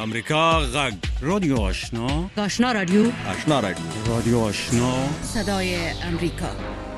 امریکا غږ رادیو آشنا رادیو رادیو آشنا صدای امریکا.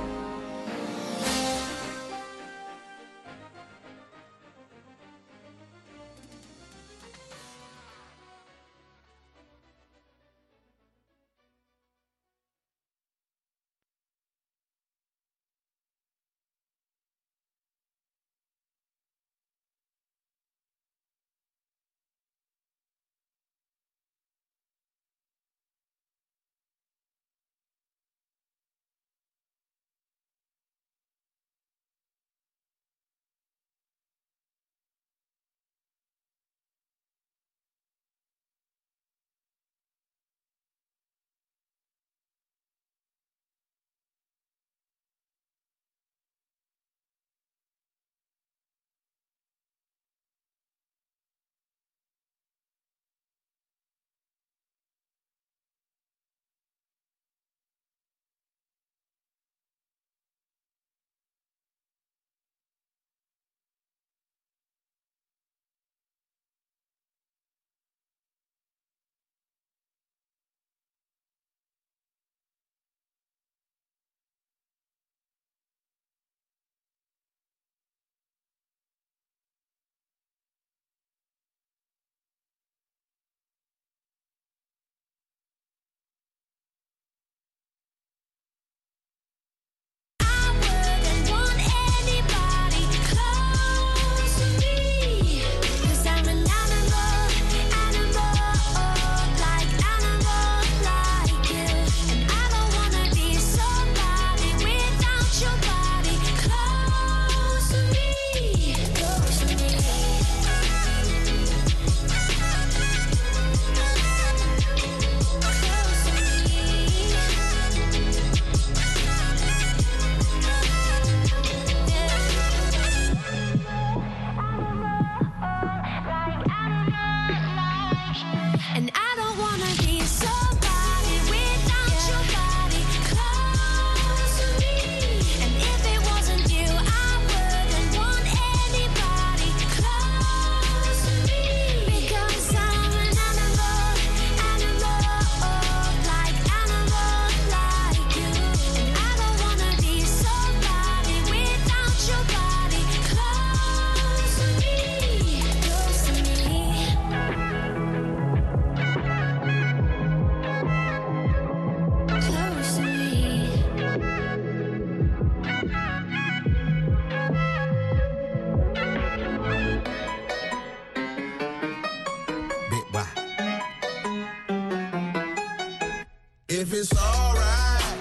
If it's alright,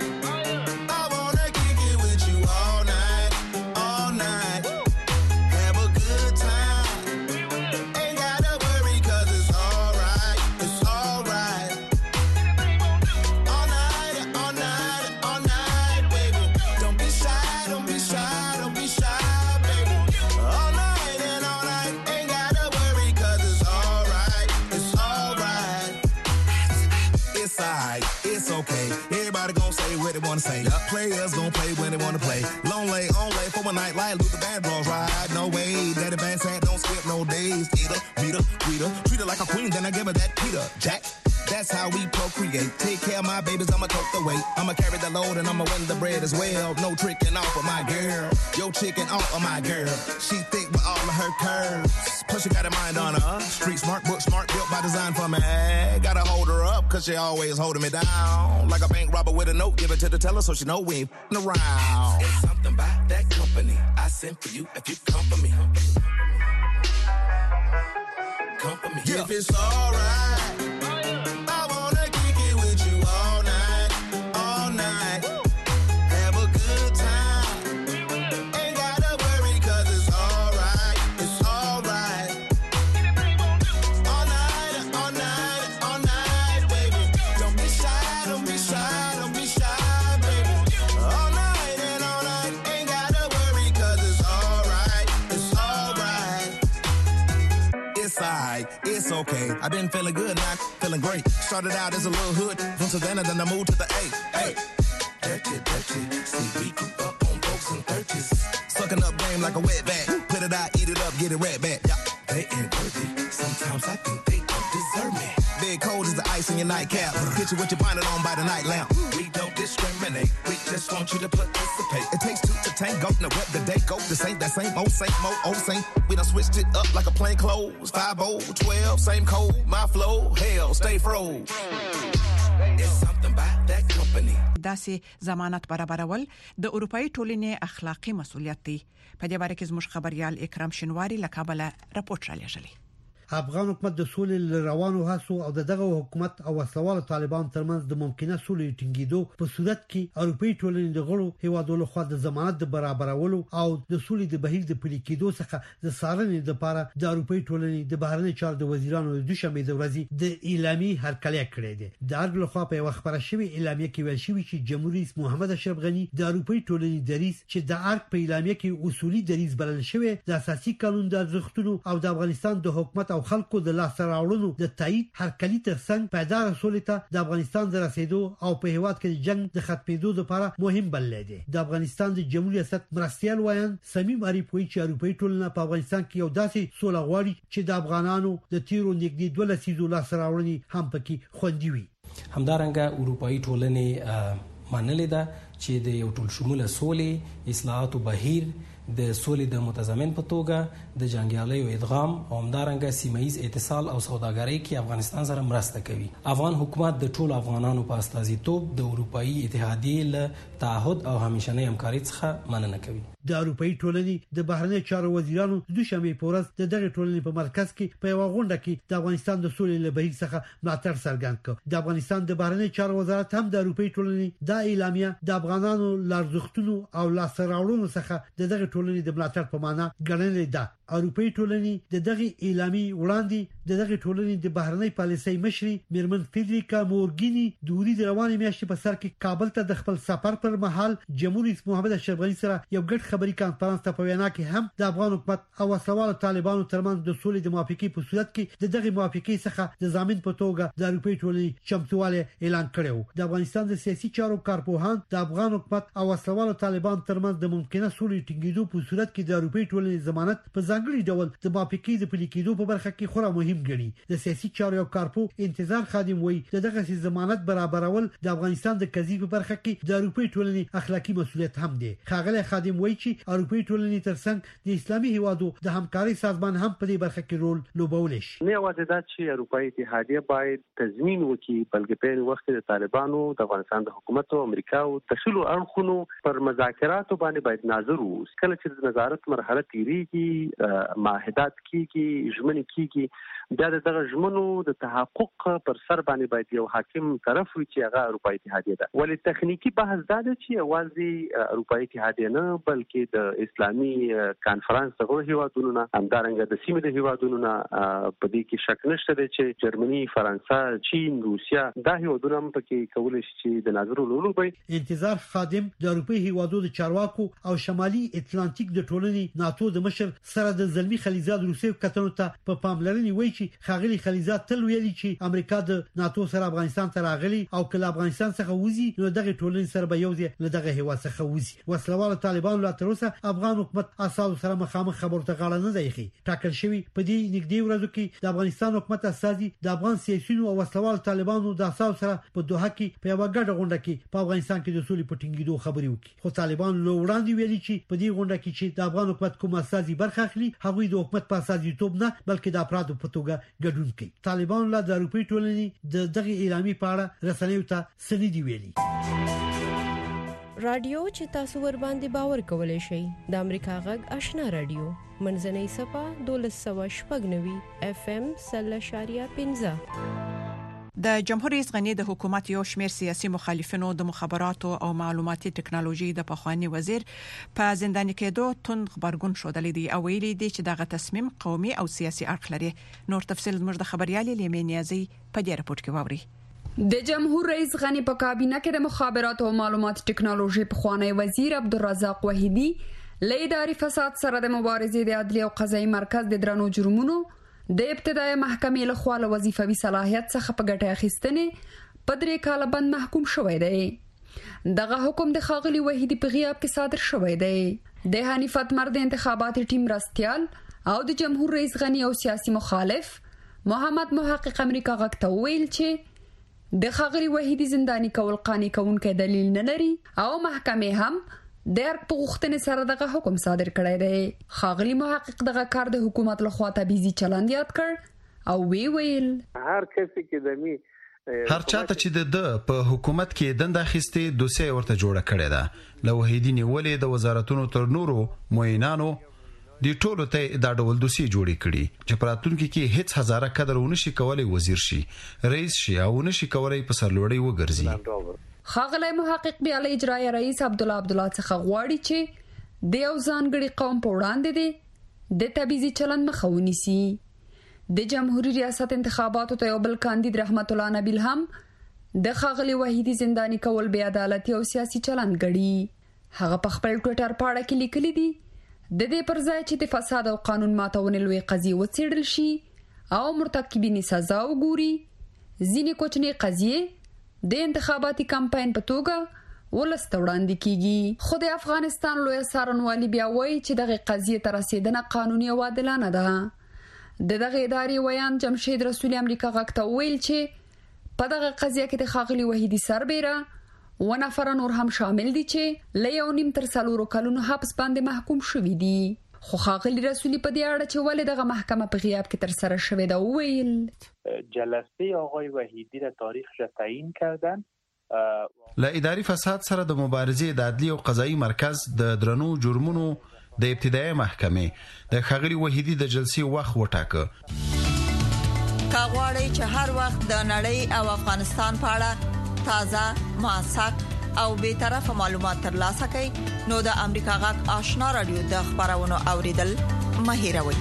I wanna kick it with you all night, all night. Have a good time. Ain't gotta worry 'cause it's alright, it's alright. All night, all night, all night, baby. Don't be shy, don't be shy, don't be shy, baby. All night and all night, ain't gotta worry 'cause it's alright, it's alright. It's alright. It's okay. Everybody gon' say what they wanna say. Players gon' play when they wanna play. Long lay, on lay for a night like Luther Vandross ride. No way, Daddy Van Sant don't skip no days. Eat her, beat her, treat her like a queen, then I give her that Peter Jack. That's how we procreate. Take care of my babies, I'ma tote the weight. I'ma carry the load and I'ma win the bread as well. No tricking off of my girl. Yo chicken off of my girl. She thick with all of her curves. Plus she got a mind on her. Street smart, book smart, built by design for me. Gotta hold her up, 'cause she always holding me down. Like a bank robber with a note, give it to the teller so she know we ain't f***ing around. It's something about that company I sent for you if you come for me. Come for me. Yeah. If it's alright, I wanna kick it with you all night, all night. Have a good time. Ain't gotta worry 'cause it's alright, it's alright. All night, all night, all night, baby. Don't be shy, don't be shy, don't be shy, baby. All night and all night, ain't gotta worry 'cause it's alright, it's alright. It's alright, it's okay. I've been feeling good, now feeling great. Started out as a little hood, from Savannah, then I moved to the A. Hey, Dirty, dirty. See, we grew up on folks in 30s. sucking up game like a wet bat. Put it out, eat it up, get it right back. Yeah. They ain't worthy. Sometimes I think they don't deserve ice in your nightcap. Get you with your bonnet on by the night lamp. We don't discriminate. We just want you to participate. It takes two to tango. Now what the day go? This ain't that same old same. We done switched it up like a plain clothes. 5-0, 12, same code. My flow, hell, stay froze. There's something about that company. داسې ضمانت برابرول د اروپאי ټولنې اخلاقی مسؤلیت دی. په دې باره کې زموږ خبريال اکرام شنواری له کابل راپورټ را لېږلی. افغان حکومت د سولې روانو هڅو او دغه حکومت او وسلوال طالبان ترمنځ د ممکنه سولې ټینګېدو په صورت کې اروپאי ټولنې د غړو هیوادونو خوا د ضمانت د برابرولو او د سولې د بهیر د پلي کېدو څخه د څارنې لپاره د اروپאי ټولنې د بهرنی چارو د وزیرانو د دوشنبه د ورځې د اعلامي هرکلی کړی دی. د ارګ لخوا په وخت پر شوی اعلامیه کې ویل شوی چې جمهوریت رئیس محمد اشرف غنی د اروپאי ټولنې دریځ چې د ارګ په اعلامیه کې اصولي دریځ بلل شوی د اساسي قانون د ارزښتونو او د افغانستان د حکومت او خلکو د راوړلو د تایید هرکلی ترڅنګ پیدا رسول ته د افغانستان د رسیدو او په هیواد کې جنگ د ختمېدو لپاره مهم بلل دي. د افغانستان د جمهوریت ریاست مرستيال وایي سمیم عریف وایي چې اروپאי ټولنه په افغانستان کې یو داسې سوله غواړي چې د افغانانو د تیرو نږدې 12 لسیزو لاسراوړنې هم پکې خوندي وي. همدارنګه اروپאי ټولنې منلې ده چې د یو ټول شموله سولې اصلاحات او بهیر د سولې د متضمن په توګه د جنگیالیو ادغام او همدارنګه سیمه‌ایز اتصال او سوداګرۍ کې افغانستان سره مرسته کوي. افغان حکومت د ټول افغانانو په استازیتوب د اروپאי اتحادیې له تعهد او همیشنۍ همکارۍ څخه مننه کوي. د اروپאי ټولنې د بهرنی چارو وزیرانو د دوشنبه په ورځ د دغه ټولنې په مرکز کې په یو غونډه کې د افغانستان د سولې له بهیر څخه ملاتړ څرګند کړ. د افغانستان د بهرنی چارو وزارت هم د اروپאי ټولنې د اعلامیه د افغانانو لارښتونو او لاسراوړونو څخه دغه ټولنې د ملاتړ په معنا ګڼلې ده. اروپאי ټولنې د دغه اعلامي وړاندې دغه ټولنې د بهرنی پالیسۍ مشري میرمن فیدریکا مورګینی د ورځې د روانې میاشتې په سر کې کابل ته د خپل سفر پر مهال جمهوریت رئیس محمد اشرف غنی سره یو ګډ خبري کانفرنس ته په وینا کې هم د افغان حکومت او وسلوال طالبانو ترمنځ د سولې د موافقې په صورت کې د دغه موافقې څخه د ضامن په توګه د اروپאי ټولنې چمتواله اعلان کړو. د افغانستان د سیاسي چارو کارپوهان د افغان حکومت او وسلوال طالبان ترمنځ د ممکنه سولې ټینګېدو په صورت کې د اروپאי ټولنې ضمانت په ځانګړي ډول د موافقې د پلي کېدو په برخه کې خورا مهم ګڼي. د سیاسي چارو کارپو انتظار خادم وایي دغه ضمانت برابرول د افغانستان د قضیې په برخه کې د اروپאי ټولنې اخلاقی مسؤلیت هم دی. خاغله خادم وایي چې اروپאי ټولنې ترڅنګ د اسلامي هیوادو د همکارۍ سازمان هم په دې برخه کې رول لوبولی شي. نه یوازې دا چې اروپאי اتحادیه باید تضمین وکړي بلکې په وخت د طالبانو د افغانستان د حکومت او امریکا او تشلو اړخونو پر مذاکراتو باندې باید ناظر وي. کله چې د نظارت مرحله تیریږي معاهدات کیږي ژمنې کیږي بیا دغه ژمنو د تحقق پر سر باندې باید یو حاکم طرف وي چې هغه اروپאי اتحادیه ده. ولې تخنیکی بحث دا دی چې یوازې اروپאי اتحادیه نه بلکې د اسلامي کانفرنس دغه هیوادونو نه همدارنګه د سیمې د هیوادونو نه په دې کې شک نشته دی چې جرمني، فرانسه، چین، روسیا دا هیوادونه هم پکې کولای شي چې د ناظر لولو وي. انتظار خادم د اروپאי هیوادو د چارواکو او شمالي اتلانتیک د ټولنې ناتو د مشر سره د زلمی خلیزاد روسي کتنو ته په پاملرنې وایي چې خاغلی خلیزاد تل ویلي چې امریکا د ناتو سره افغانستان ته راغلي او کله افغانستان څخه وځي نو دغه ټولنې سره به یوځي له دغه هوا څخه وځي. وسلوال طالبان لا تر اوسه افغان حکومت اساسو سره مخامخ خبرو ته غاړه نه دی ټاکل شوی. په دې نږدې ورځو کې د افغانستان حکومت اساسي د افغان سیاسيونو او وسلوال طالبانو د اساسو سره په دوحه کې په یو ګډه غونډه کې په افغانستان کې د سولې پټینګېدو خبرې وکړي. خو طالبان له وړاندې ویلي چې په دې غونډه کې چې د افغان حکومت کوم اساسي برخه اخلي هغوی د حکومت په اساسي توګه نه بلکې د افرادو په توګه ګډون کوي. طالبان له د اروپאי ټولنې د دغه اعلامي پاړه رسنیو ته سندي ویلي. رادیو چې تاسو ور باندې باور کولای شئ د امریکا غږ آشنا رادیو منځنۍ صفه 1290 FM 0.15. د جمهوریت رئیس غنی د حکومت یو شمېر سیاسي مخالفینو د مخابراتو او معلوماتي ټکنالوژي د پخوانی وزیر په زندان کېدو تند خبرګون شودلې دي او ویلي دي چې دغه تصمیم قومي او سیاسي اړخ لري. نور تفصیل زموږ د خبريالي لیمینیازي په دې راپورټ کې واوري. د جمهور رئیس غنی په کابینه کې د مخابراتو او معلوماتي ټکنالوژي پخوانی وزیر عبدالرزاق وحیدی له اداري فساد سره د مبارزې د عدلي او قضایي مرکز د درنو جرمونو د ابتدایي محکمې له خوا له وظیفوي صلاحیت څخه په ګټه اخیستنې په 3 کال بند محکوم شوی دی. دغه حکم د خاغلی وحیدی په غیاب کې صادر شوی دی. د حنیفت مرد انتخاباتي ټیم راستيال او د جمهور رئیس غنی او سیاسي مخالف محمد محقق امریکا غږ ته ویل چې د ښاغلي وحیدي زنداني کول قانع کوونکی دلیل نه لري او محکمې هم د ارګ په غوښتنې سره دغه حکم صادر کړی دی. ښاغلي محقق دغه کار د حکومت لخوا تبعیضي چلند یاد کړ او ویل هر کس کې دمي هر چاته چې د په حکومت کې دنده اخیستې دوسیه ورته جوړه کړې ده. له وحیدي نیولې د وزارتونو تر نورو معینانو د ټولو ته دا ډول دوسیه جوړې کړي چې پراتونکو کې هیڅ هزاره قدر ونشي کولای وزیر شي، رئیس شي او نشي کولای په سرلوړی وګرځي. ښاغلی محقق بیا له اجرایي رئیس عبدالله څخه غواړي چې د یو ځانګړي قوم په وړاندې دی د تبعیضي چلند مخه ونیسي. د جمهوریت ریاست انتخاباتو ته یو بل کاندید رحمت الله نبیل هم د ښاغلي وحیدي زنداني کول بې عدالتي او سیاسي چلند ګڼي. هغه په خپل ټویټر پاڼه کې لیکلي دي د دې پر ځای چې د فساد او قانون ماتونې لوی قضیې وڅېړل شي او مرتکبین سزا وګوري، ځینې کوچنۍ قضیې د انتخاباتي کمپاین په توګه ولس ته وړاندې کیږي. خو د افغانستان لوی څارنوالي بیا وایي چې دغه قضیې ته رسیدنه قانوني او عادلانه ده. دغه ادارې ویان جمشید رسول امریکا غږ ته ویل چې په دغه قضیه کې د ښاغلي وحیدي سربیره و نفر نور هم شامل دي چې له 1.5 تر 4 کلونو حبس باندې محکوم شوي دي. خو ښاغلي رسولي په دې اړه چې ولې دغه محکمه په غیاب کې تر سره شوې ده وویل جلسه آقای وحیدی را تاریخ را تعیین کردن. له اداري فساد سره د مبارزې د عدلي او قضایي مرکز د درنو جرمونو د ابتدایي محکمې د ښاغلي وحیدي د جلسې وخت وټاکه. کاغوري چې هر وخت د نړۍ او افغانستان په اړه تازه، موثق او به طرفه معلومات ترلاسه کړئ نو د امریکا غږ آشنا رادیو د خبرونو اوریدل مه هیروئ.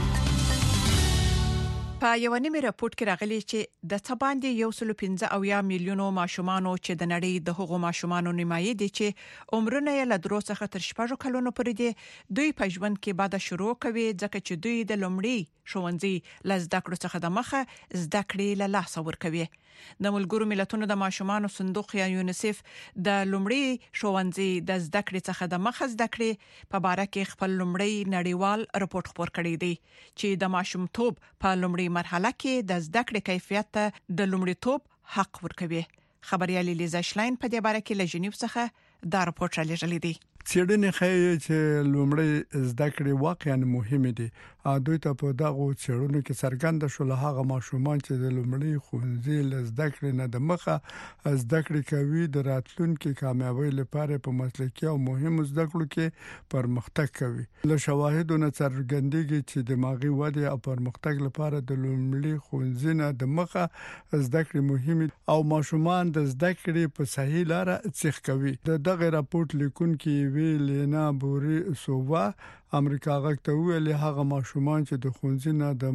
په یو نیمه راپورټ کې راغلي چې د څباندې 115 میلیونو ماشومان چې د نړۍ د هغو ماشومان نیمایي دي چې عمرونه یې له 3 څخه تر 6 کلونو پورې دي، دوی په ژوند کې بعد شروع کوي ځکه چې دوی د لومړي ښوونځي له زده کړو څخه د مخه زده کړې له لاس ورکوي. د ملګرو ملتونو د ماشومان صندوق یا یونیسف د لومړي ښوونځي د زده کړې څخه د مخه زده کړې په اړه کې خپل لومړی نړیوال راپور خبر کړی دی چې د ماشومتوب په لومړي مرحله کې د زده کړې کیفیت ته د لومړیتوب حق ورکوي. خبريالي لیزا شلاین په دې اړه کې له جنیو څخه دا راپور را لېږلی دی. څېړنې ښیي چې لومړی زده کړې واقعا مهمه دي. دوی ته په دغه څېړنو کې څرګند شول هغه ماشومان چې د لومړی ښوونځي له زده کړې نه د مخه زده کړې کوي د راتلونکي کامیابی لپاره په مسلکي او مهمو زده کړو کې پرمختګ کوي. له شواهدو نه څرګندېږي چې دماغي وده او پرمختګ لپاره د لومړی ښوونځي نه د مخه زده کړې مهمه او ماشومان د زده کړې په صحیح لار څخ کوي. دغه راپورټ لیکونکي لینا بوري سووا امریکا غږ ته ویلي هغه ماشومان چې د ښوونځي نه د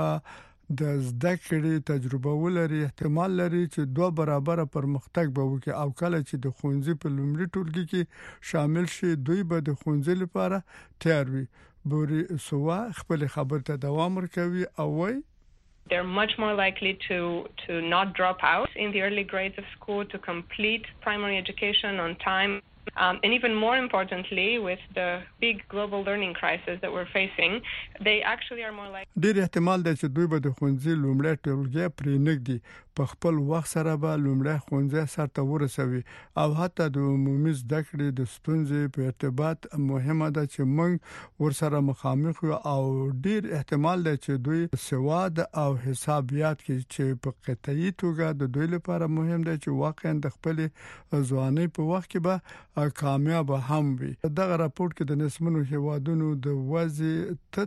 مخه د زده کړې تجربه ولري احتمال لري چې 2 برابر پرمختګ به وکړي او کله چې د ښوونځي په لومړي ټولګي کې شامل شي دوی به د ښوونځي لپاره تیار وي. بوري سووا خپل خبر ته دوام ورکوي او وایي They're much more likely to not drop out in the early grades of school, to complete primary education on time. And even more importantly, with the big global learning crisis that we're facing, they actually are more likely. ډېر احتمال دی چې دوی به د ښوونځي لومړی ټولګي پرې نږدي په خپل وخت سره به لومړی ښوونځي سره ورسوي او حتی د عمومي زده کړې د ستونزې په ارتباط مهمه ده چې موږ ورسره مخامخ یو او ډېر احتمال دی چې دوی سواد او حسابيات کې چې په قطعي توګه د دوی لپاره مهم دی چې واقعا د خپل ځواني په وخت کې به کامیاب هم وي. دغه راپورټ کې د نسمنو هیوادونو د وضع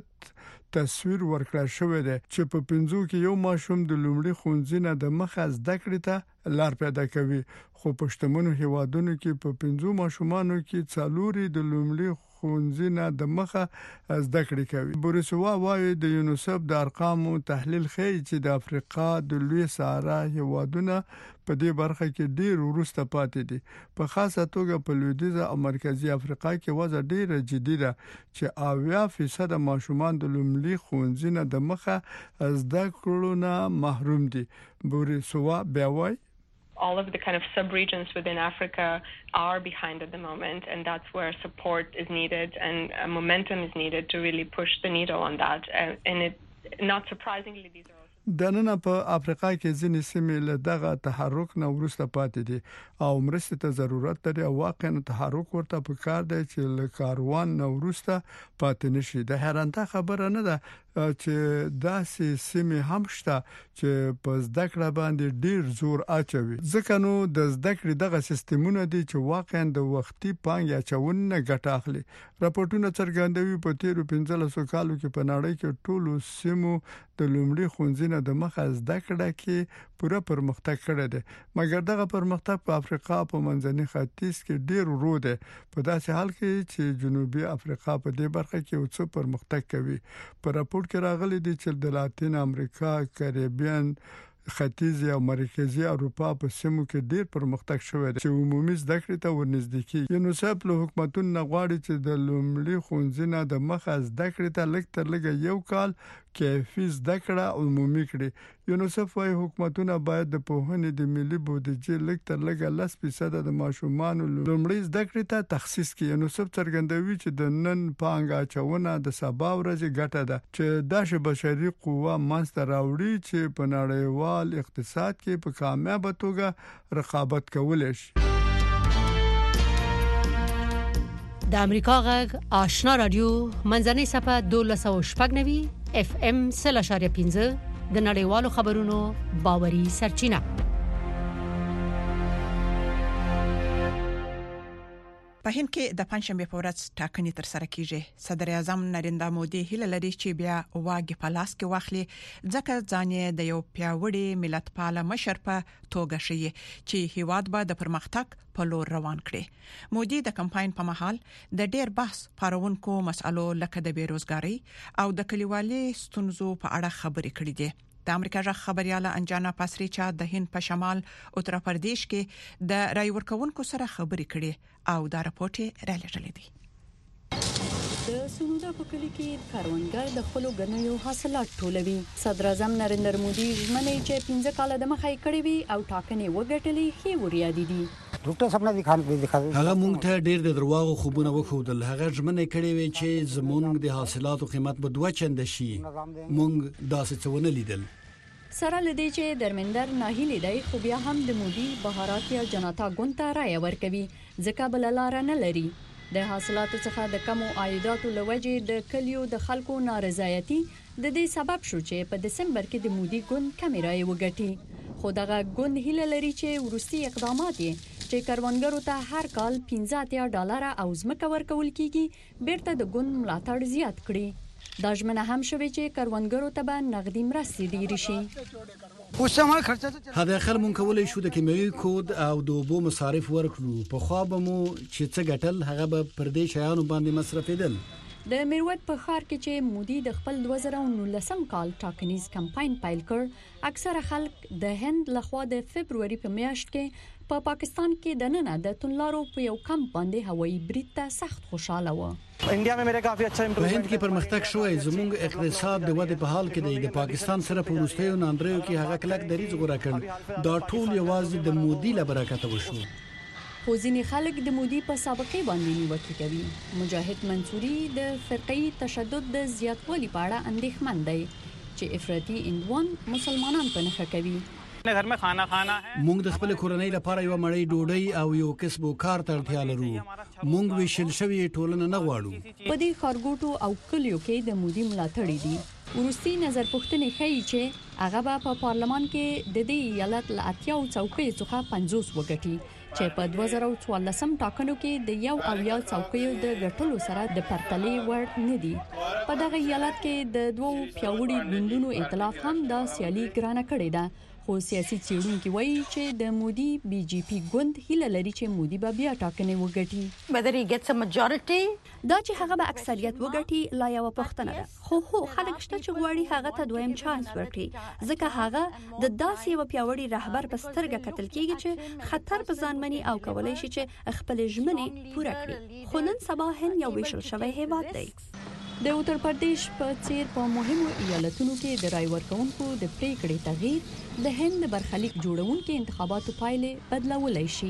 تصویر ورکړل شوی دی چې په 5 کې یو ماشوم د لومړي ښوونځي نه د مخه زده کړې ته لار پیدا کوي، خو په شتمنو هیوادونو کې په 5 ماشومانو کې 4 د لومړي ښوونځي نه د مخه زده کړې کوي. بورسوا وايي د یونیسف د ارقامو تحلیل ښیي چې د افریقا د لوی صحرا هیوادونو په دې برخه کې ډیر وروسته پاتې دي. په خاصه توګه په لویدیځه او مرکزی افریقا کې وضع ډیره جدي ده چې 80% ماشومان د لومړي ښوونځي نه د مخه زده کړو نه محروم دي. بورسوا بیا وايي all of the kind of sub-regions within Africa are behind at the moment, and that's where support is needed and momentum is needed to really push the needle on that. And it, not surprisingly, these are also د نن په افریقا کې ځینې سیمې له دغه تحرک نه ورسته پاتې دي او مرستې ته ضرورت لري او واقعا تحرک ورته پکار دی چې له کاروان نه ورسته پاتې نشي. د حیرانته خبره نه ده چې داسې سیمې هم شته چې په زده کړه باندې ډیر زور اچوي. ځکه نو د زده کړې دغه سیستمونه دي چې واقعا د وختي پانګې اچونه ګټه اخلي. راپورټونه څرګندوي په تیرو 15 کالو کې په نړۍ کې ټولو سیمو د لومړي ښوونځي د مخه زده کړه کې پوره پرمختګ کړی دی، مګر دغه پرمختګ په افریقا په منځني ختیځ کې ډیر ورو دی، په داسې حال کې چې جنوبي افریقا په دې برخه کې اوڅ پرمختګ کوي. په راپور کې راغلي دي چې د لاتین امریکا، کریبیان، ختیځ او مرکزی اروپا په سیمو کې ډیر پرمختګ شوی دی چې عمومي زده کړې ته ورنږدې کیږي. یونیسف له حکومتونو غواړي چې د لومړي ښوونځي نه د مخه زده کړې ته لږ تر لږه یو کال کیفي زده کړه عمومي کړي. یونیسف وايي حکومتونه باید د پوهنې د ملي بودیجې لږ تر لږه 10% د ماشومان لومړي زده کړې ته تخصیص کړي. یونیسف څرګندوي چې د نن پانګه اچونه د سبا ورځې ګټه ده چې د بشري قوه منځته راوړي چې په نړیوال اقتصاد کې په کامیابه توګه رقابت کولای شي. د امریکا غږ آشنا رادیو منځنۍ صفه 1290 FM 0.15 د نړیوالو خبرونو باوري سرچینه. په هند کې د پنځشنبه په ورځ ټاکنې تر سره کیږي. صدر اعظم نریندرا مودي هیله لري چې بیا واګي په لاس کې واخلي ځکه ځان د یو پیاوړي ملتپال مشر په توګه شي چې هیواد به د پرمختګ په لور روان کړي. مودي د کمپاین په مهال د ډیر بحث پارونکو مسالو لکه د بیروزګاری او د کلیوالي ستونزو په اړه خبرې کړې دي. د امریکا ژغ خبرياله انجانا پاسریچا د هند په شمال اتر پردیش کې د رای ورکوونکو سره خبرې کړې او دا راپورټ را لېږلی دی. د سونودا په کلی کې کاروانګر د خپل غنیو حاصلات ټولوي. صدر اعظم نریندر مودي ژمنې چې 15 کال د مخه یې کړې وي او ټاکنې وګټلې هي وریا دي. ډاکټر صاحب نه ځخه هغه مونږ ته ډېر د درواغو خوبونه وښودل. هغه ژمنې کړې وي چې زمونږ د حاصلاتو قیمت به 2 چنده شي. مونږ داسې څه ونه لیدل. سره لدی چې درمندر ناهیلی دی خو بیا هم د مودي بهارات یا جنتا ګوند ته رای ورکوي ځکه بل لار نه لري. د حاصلاتو څخه د کمو عایداتو لوجې د کلیو د خلکو نارضایتي د دې سبب شو چې په دسمبر کې د مودي ګوند کمی رای وګټي. خو دغه ګوند هیله لري چې ورستي اقدامات چې کاروانګرو ته هر کال $15 او ځمکه ورکول کیږي بیرته د ګوند ملاتړ زیات کړي. دا ژمنه هم شوه چې کاروانګرو ته به نغدي مرستې ډیرې شي. هدا اخر مونږ کولای شو د کیمیاوي کود او د اوبو مصارف ورکړو. په خوا به مو چې څه ګټل هغه به پر دې شیانو باندې مصرفیدل. د میروت په ښار کې چې مودي د خپل 2019 کال ټاکنیز کمپاین پیل کړ، اکثره خلک د هند لخوا د فبرवरी په میاشت کې په پاکستان کې د نن د تونلارو په یو کم باندې هوایي برید ته سخت خوشاله و. انډیا میں میرا کافی اچھا امپروومنٹ. په هند کې پرمختګ شوی. زموږ اقتصاد د ودې په حال کې دی. د پاکستان سره په وروستیو ناندریو کې هغه کلک دریځ غوړه کړ. دا ټول یوازې د مودي له برکته وشو. خو ځینې خلک د مودي په سابقه باندې نیوکه کوي. مجاهد منصوري د فرقي تشدد د زیاتوالي په اړه اندېښمن دی چې افراطي اندوان مسلمانان په نخښه کوي. گھر میں کھانا کھانا ہے. مونږ د خپل کورنۍ لپاره یو مړی ډوډۍ او یو کسب وکړ ته اړتیا لرو. مونږ ویشل شوی ټولنه نه غواړو. په دې خارګوټو او کلیو کې د مودي ملاتړي دي. ورستي نظر پوښتنې ښیي چې هغه په پارلمان کې د دې ایالت له 80 څوکۍ څخه 50 وګټي چې په 2014 ټاکنو کې د یو او یا څوکۍ د ګټلو سره د پرتلې وړ نه دي. په دغه ایالت کې د دوو پیاوړي ګوندونو ائتلاف هم د سیالي ګرانه کړې ده. خو سیاسي څېړونکي وایي چې د مودي بي جي پی ګوند هیله لري چې مودي به بیا ټاکنې وګټي. whether he gets a majority دا چې هغه به اکثریت وګټي لا یو پوښتنه ده. خو خلک شته چې غواړي هغه ته دویم چانس ورکړي ځکه هغه د داسې یو پیاوړي رهبر په سترګه کتل کیږي چې خطر په ځان مني او کولای شي چې خپل ژمنې پوره کړي. خو نن سبا هند یو ویشل شوی هیواد دی. د اتر پردیش په څیر په مهمو ایالتونو کې د رای ورکوونکو د پریکړې تغییر د هند برخلیک جوړونکو انتخاباتو پایلې بدلولای شي.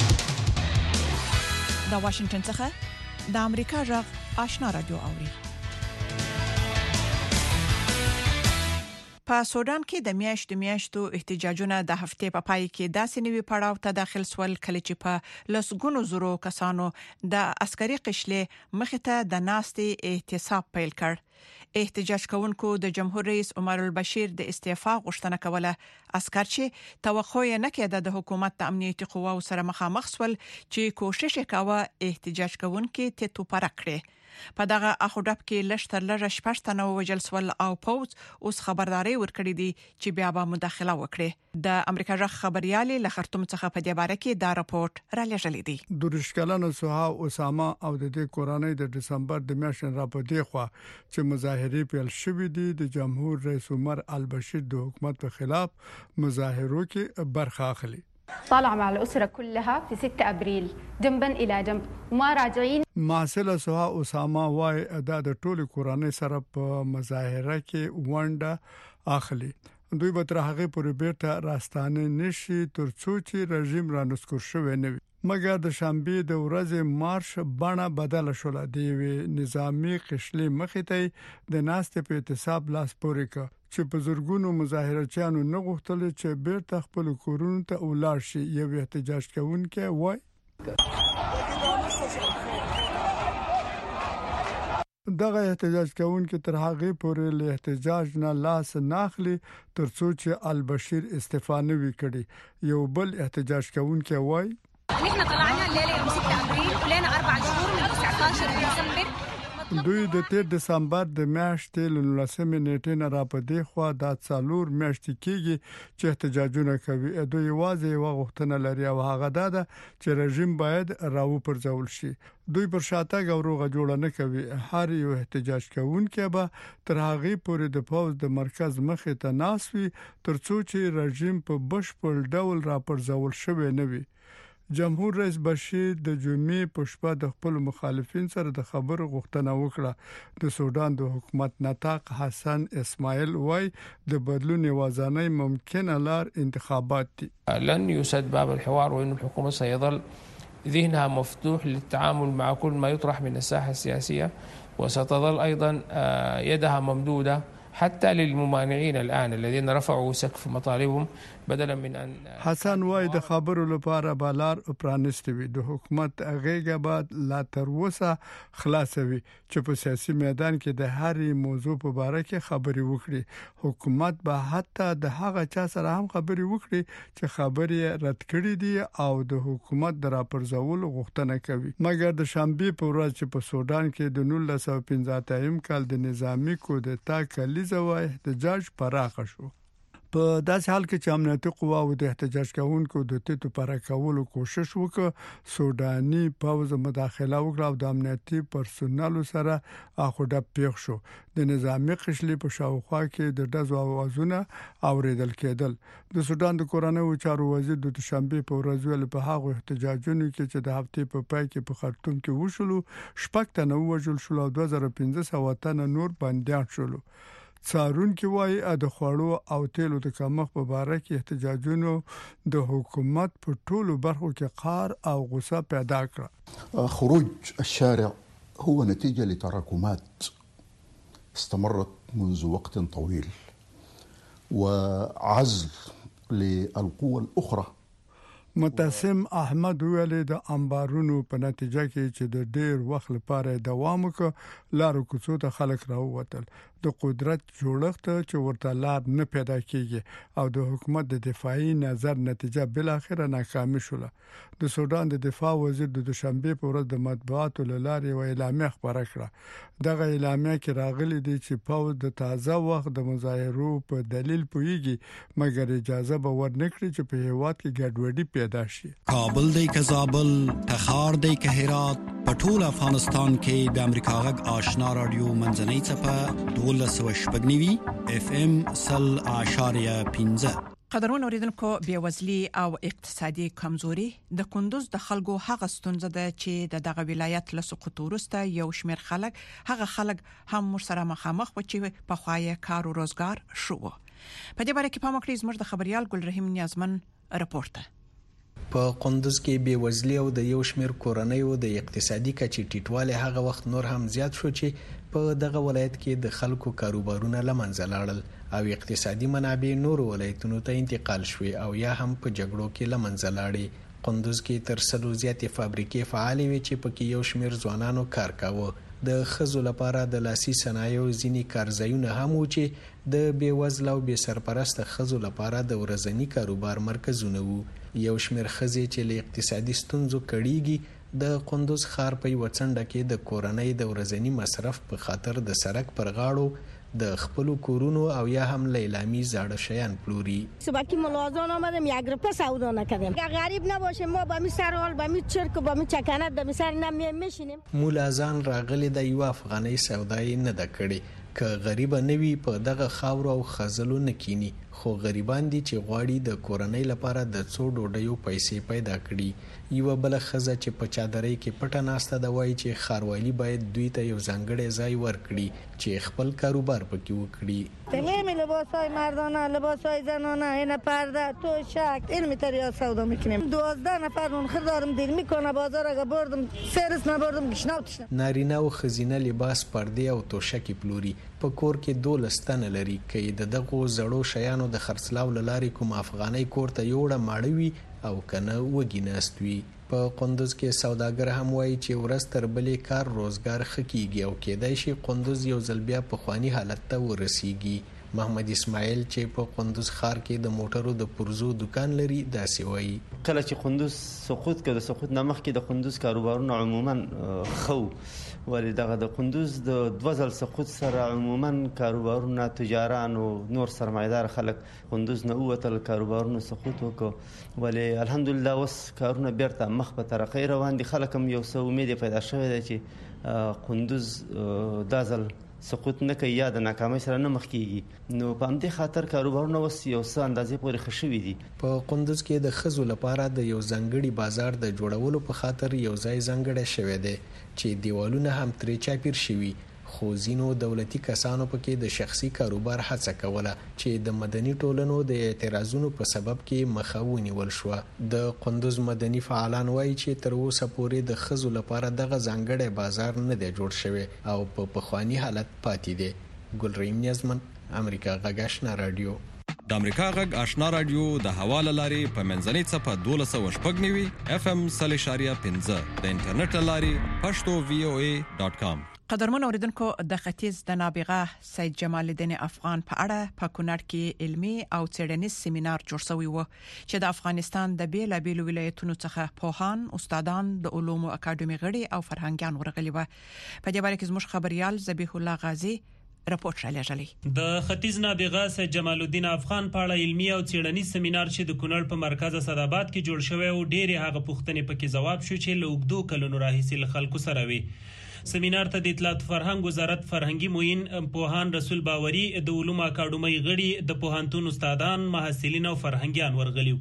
د واشنگټن څخه د امریکا ژغ آشنا رادیو اوري. په سودان کې د میاشتو احتجاجونه د هفته په پای کې داسې نوي پړاو ته داخل سول کله چې په لسګونو زرو کسانو د عسکري قشلې مخې ته د ناستې احتساب پیل کړ احتجاج کوونکو د جمهور رئیس عمر البشیر د استعفا غوښتنه کوله عسكر چې توقع یې نه کېده د حکومت د امنیتي قواو سره مخامخ سول چې کوشش وکاوه احتجاج کوونکو ته توپره کړي په دغه اخوډب کې لشتر لږه شپږتنه وجل سول او پوز اوس خبرداري ورکړې دي چې بیا به مداخله وکړي د امریکا ژغ خبريالي له خرطوم څخه په دې باره کې دا راپورټ را لېږلی دی دورشکلانو سوها اسامه او د دې کورانۍ د دسمبر د میاشتې راپورټ خو چې مظاهره پیل شوې دي د جمهور رئیس عمر البشیر د حکومت په خلاف مظاهرو کې برخه اخلي طالع مع الأسرة كلها في 6 أبريل جنبا إلى جنب وما راجعين ماسله سوها اسامه وای ادا د ټولو کورانۍ سره په مظاهره کې ونده اخلي دوی به تر هغه پورې بیرته راستانه نشي ترڅو چې رژیم را نسکور شوی نه وي مګر د شنبه د ورځې مارش بڼه بدل شول دی نظامی قشلې مخې ته د ناست په اعتصاب لاس پورې ک چې په زورګونو مظاهرچیانو نه غوښتل چې بیرته خپل کورونو ته ولاړ شي یو احتجاج کوونکی وای دغه احتجاج کوونکی تر هغه پورې له احتجاج نه لاس ناخلي ترڅو چې البشیر استعفا نه وکړي یو بل احتجاج کوونکی وای نحن طلعنا الليله يوم 6 ابريل ولنا 4 شهور من 19 ديسمبر دوی د 13 دسمبر د میاشتې له 19 نیټې نه را پدې خو د څالور میاشتې کېږي چې احتجاجونه کوي دوی واځي یو غوښتنه لري او هغه ده چې رژیم باید راو پرځول شي دوی پر شاته غوړوغه جوړ نه کوي هر یو احتجاج کوونکی به تر هغه پورې د پوز د مرکز مخې ته ناسوي ترڅو چې رژیم په بشپړ ډول را پرځول شوی نه وي جمهور رئیس بشیر د جمعې په شپه د خپل مخالفین سره د خبرو غوښتنه وکړه د سودان د حکومت نطاق حسن اسماعیل وای د بدلون یوازانه ممکنه لار انتخابات دي لن يسد باب الحوار وان الحكومه سيظل ذهنها مفتوح للتعامل مع كل ما يطرح من الساحه السياسيه وستظل ايضا يدها ممدوده حتى للممانعين الآن الذين رفعوا سقف مطالبهم بدلا من ان حسن وای د خبرو لپاره بالار پرانستوي د حکومت هغه بعد لا تر اوسه خلاصوي چې په سیاسي میدان کې د هرې موضوع په اړه کې خبري وکړي حکومت به حتی د هغه چا سره هم خبري وکړي چې خبري رد کړي دي او د حکومت د راپرځول غوښتنه کوي مګر د شنبه په ورځ چې په سودان کې د 1915 کال د نظامی کودتا کلیزه و احتجاج پراخ شو په داسې حال کې چې امنیتي قواو د احتجاج کوونکو د تیتو پر کولو کوشش وکړ سوداني پوز مداخله وکړه او د امنیتي پرسونل سره اخوډه پیښ شو د نظامی قشلې په شاوخوا کې د دزو اوازونه اوریدل کېدل د سودان د کورنۍ چارو وزیر د شنبه په ورځ ول په هغه احتجاجونو کې چې د هفته په پای کې په خرطوم کې وشولو شپږ تنه وژل شول او 2500 تنه نور بنديان شول څارون کې وایي د خوړو او تیلو د کمښت په اړه کې احتجاجونو د حکومت په ټولو برخو کې قهر او غصه پیدا کړ خروج الشارع هو نتيجة لتراكمات استمرت منذ وقت طويل وعزل للقوى الأخرى متسم احمد ویلي د انبارونو په نتیجه کې چې د ډیر وخت لپاره دوام وکړ لارو کوڅو ته خلک راووتل د قدرت جوړښت چې ورته لار نه پیدا کیږي او د حکومت د دفاعي نظر نتیجه بل اخر ناکامه شوه د سودان د دفاع وزیر د دوشنبه په ورځ د مطبوعاتو لارې و اعلامیه خبره کړه دغه اعلامیه کې راغلي دي چې پاو د تازه وخت د مظاهرو په دلیل پویږي مګر اجازه به ورنکړي چې په هیواد کې ګډوډي پیدا شي کابل دی که زابل تخار دی که هرات په ټول افغانستان کې د امریکا غږ آشنا رادیو منځنۍ چپه 12.9 اف ام 0.15 قدرون اوریدونکو بیوزلی او اقتصادي کمزوري د کندوز د خلکو هغه ستونزه ده چې دغه ولایت له سقوط وروسته یو شمېر خلک هم سره مخامخ و چې په خوایه کار او روزګار شو په دې باره کې په مکرې زموږ د خبريال ګل رحیم نیازمن راپورټ په قندوز کې بیوزلی او د یو شمېر کورنۍ او د اقتصادي کچې ټیټواله هغه وخت نور هم زیات شو چې په دغه ولایت کې د خلکو کاروبارونه لمنځه لاړل او اقتصادي منابع نور ولایتونو ته انتقال شوې او یا هم په جګړو کې لمنځه لاړې. قندوز کې تر 100 زیاتې فابریکې فعالې وې چې پکې یو شمېر ځوانانو کار کاوه. د ښځو لپاره د لاسي صنایعو ځینې کارځایونه هم وو چې د بېوزله او بې سرپرسته ښځو لپاره د ورځني کاروبار مرکزونه وو. یو شمېر ښځې چې له اقتصادي ستونزو کړېږي د قندوز ښار په یوه څنډه کې د کورنۍ د ورځني مصرف په خاطر د سړک پر غاړو د خپلو کورونو او یا هم لیلامی زاړه شیان پلوري. صبحی ملازم آمدم 1 روپیه سودا نکردیم. غریب نباشیم ما با می سرحال با می چرک با می چکنت به سر نمیشینیم. مولازان راغلي د یو افغاني سودای نه د کړي که غریب نه وي په دغه خاور او خزلو نکینی خو غریبان دي چې غواړي د کورنۍ لپاره د څو ډوډیو پیسې پیدا کړي. یو بل خزه چې په چادرۍ کې پټه ناسته د وای چې خاروالي باید دوی ته یو ځانګړی ځای ورکړي چې خپل کاروبار پکې وکړي. تمام لباسای مردانه لباسای زنانه این پرده توشک علمی تریا سودا میکنیم. 12 نفر اون خدارم دیر میکنه بازار اگه بردم سرس نبردم گشناوتش. نارینه او خزینه لباس پرده او توشک پلوري. په کور کې 12 تنه لري کې د دغه زړو شیانو د خرڅلاو لارې کوم افغاني کور ته یوړه ماړوي او کنه وګیناست وي. په قندوز کې سوداګر هم وایي چې ورځ تر بلې کار روزګار خکېږي او کېدای شي قندوز یو ځل بیا په خواني حالت ته ورسیږي. محمد اسماعیل چې په قندوز ښار کې د موټرو د پرزو دکان لري داسې وایي. کله چې قندوز سقوط کړ د سقوط نه مخکې د قندوز کاروبارونه عموما خو ولې دغه د قندوز د 2 ځل سقوط سره عموما کاروبارونه تجاران او نور سرمایدار خلک قندوز نه ووتل کاروبارونه سقوط وکړ ولې الحمدلله اوس کارونه بیرته مخ په ترقۍ روان دي. خلک هم یو څه امید پیدا شوی دی چې قندوز دا ځل سقوط نه کوي یا د ناکامۍ سره نه مخ کیږي. نو په همدې خاطر کاروبارونه اوس یو څه اندازې پورې ښه شوي دي. په قندوز کې د ښځو لپاره د یو ځانګړي بازار د جوړولو په خاطر یو ځای ځانګړی شوی دی چې دیوالونه هم ترې چاپیر شوي خو ځینو دولتي کسانو پکې د شخصي کاروبار هڅه کوله چې د مدني ټولنو د اعتراضونو په سبب کې مخه ونیول شوه. د قندوز مدني فعالان وایي چې تر اوسه پورې د ښځو لپاره دغه ځانګړی بازار نه دی جوړ شوی او په پخواني حالت پاتې دی. ګلریم نیازمن امریکا غږ آشنا رادیو. د امریکا غږ آشنا رادیو د حواله لاري په منځنۍ صفه 12.15 FM 0.15 د انټرنیټ لاري pashto.voa.com. قدرمن اوریدونکو د ختیځ د نابغه سید جمال الدین افغان په اړه په کونړ کې علمي او څېړنیز سیمینار جوړ شوی و چې د افغانستان د بیلابېلو ولایتونو څخه پوهان، استادان، د علومو اکاډمي غړي او فرهنګيان ورغلي و. په دې باره کې زموږ خبريال ذبیح الله غازی راپورټ را لېږلی. د ختیځ نابغه سید جمال الدین افغان په اړه علمي او څېړنیز سیمینار چې د کونړ په مرکز اسداباد کې جوړ شوی او ډېری هغه پوښتنې پکې ځواب شو چې له اوږدو کلونو راهیسې له خلکو سره وي. سیمینار ته د اطلاعات فرهنګ وزارت فرهنګي معین پوهان رسول باوري د علومو اکاډمي غړي د پوهنتون استادان محصلین او فرهنګيان ورغلیو.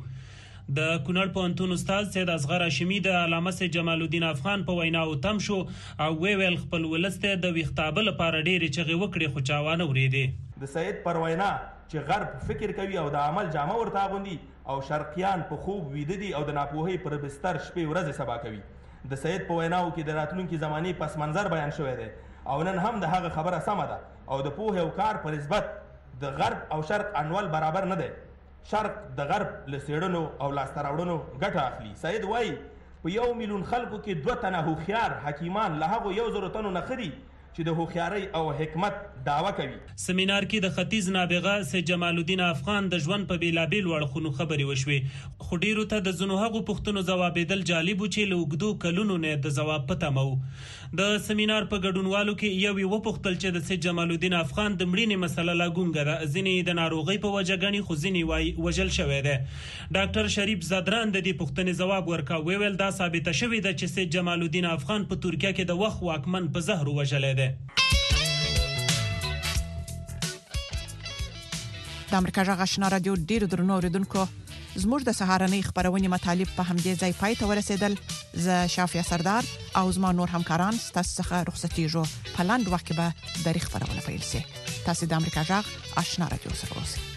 د کونړ پوهنتون استاد سید اصغر هاشمي د علامه سید جمال الدین افغان په وینا او تم شو او ویل خپل ولسته د ویختابل لپاره ډېری چغې وکړي خو چاوانه ورېده. د سید پر وینا چې غرب فکر کوي او د عمل جامه ورته غوندي او شرقیان په خوب ویده دي او د ناپوهۍ پر بستر شپې ورځې سبا کوي. د سید په ویناو کې د راتلونکي زماني پس منظر بیان شوی دی او نن هم د هغه خبره سمه ده او د پوهې او کار پر نسبت د غرب او شرق انول برابر نه دی. شرق د غرب له څېړنو او لاسته راوړنو ګټه اخلي. سید وایي په 1 میلیون خلکو کې 2 تنه هوښیار حکیمان له هغو 100 تنو نه ښه دي چې د هوښیارۍ او حکمت دعوه کوي. سیمینار کې د ختیځ نابغه سید جمال الدین افغان د ژوند په بیلابېلو اړخونو خبرې وشوې خو ډیرو ته د ځینو هغو پوښتنو ځوابېدل جالب و چې له اوږدو کلونو نه د ځواب په تمه و. د سیمینار په ګډونوالو کې یو وپوښتل چې د سید جمال الدین افغان د مړینې مسله لا ګونګه ده. ځینې د ناروغۍ په وجه ګڼي خو ځینې وایي وژل شوی دی. ډاکټر شریف زادران د دې پوښتنې ځواب ورکړ. ویل دا ثابته شوې ده چې سید جمال الدین افغان په ترکیه کې د وخت واکمن په زهر وژلی دی. د امریکا غږ آشنا رادیو ډیرو درنو اوریدونکو زموږ د سهارنۍ خبرونه مطالب په همدې ځای پای ته ورسېدل. ز شافیا سردار او زما نور همکاران ستاسو څخه رخصتیږو. په لاندې وخت کې به د خبرونه پیل شي. تاسو د امریکا غږ آشنا رادیو سره اوسئ.